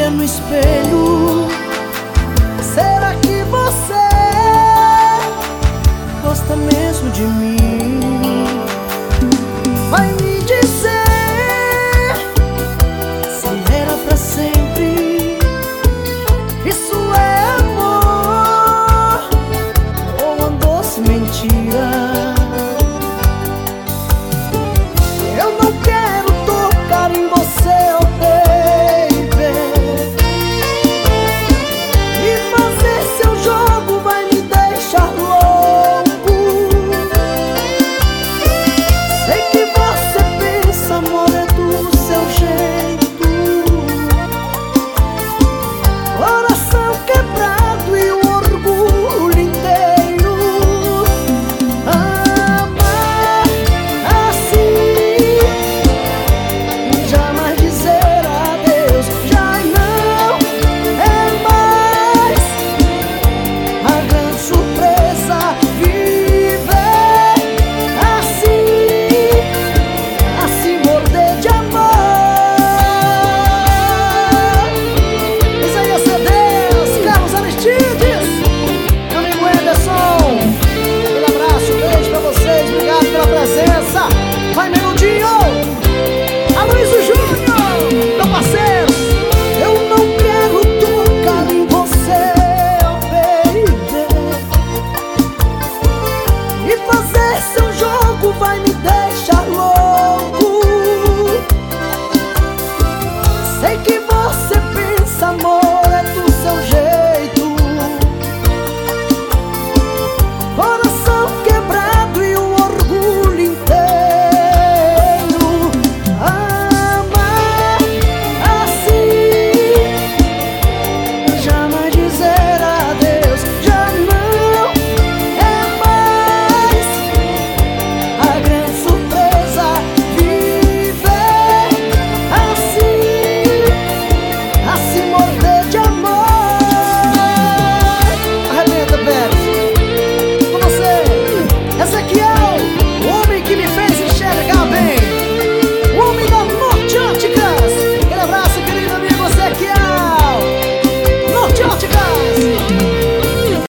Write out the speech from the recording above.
olha no espelho, será que você gosta mesmo de mim? Vai me dizer se era pra sempre. Isso é amor ou uma doce mentira? Eu não quero tocar em você, oh baby, e fazer seu jogo vai me deixar louco. Sei que você pensa, amor, é do seu jeito. Coração quebrado e o orgulho inteiro. Amar assim, jamais dizer adeus, já não é mais a grande surpresa. Viver assim morder de amor. Isaías Cedeus, Carlos Aristides, meu amigo Anderson, aquele abraço, beijo pra vocês, obrigado pela presença. Vai, meu